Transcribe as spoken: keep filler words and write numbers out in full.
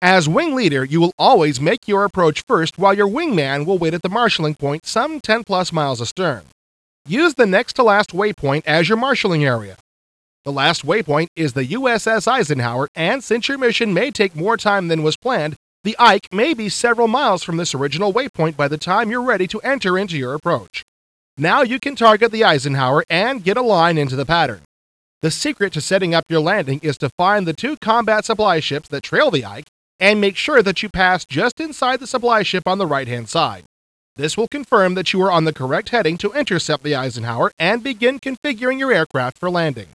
As wing leader, you will always make your approach first while your wingman will wait at the marshalling point some ten plus miles astern. Use the next to last waypoint as your marshalling area. The last waypoint is the U S S Eisenhower, and since your mission may take more time than was planned, the Ike may be several miles from this original waypoint by the time you're ready to enter into your approach. Now you can target the Eisenhower and get a line into the pattern. The secret to setting up your landing is to find the two combat supply ships that trail the Ike and make sure that you pass just inside the supply ship on the right-hand side. This will confirm that you are on the correct heading to intercept the Eisenhower and begin configuring your aircraft for landing.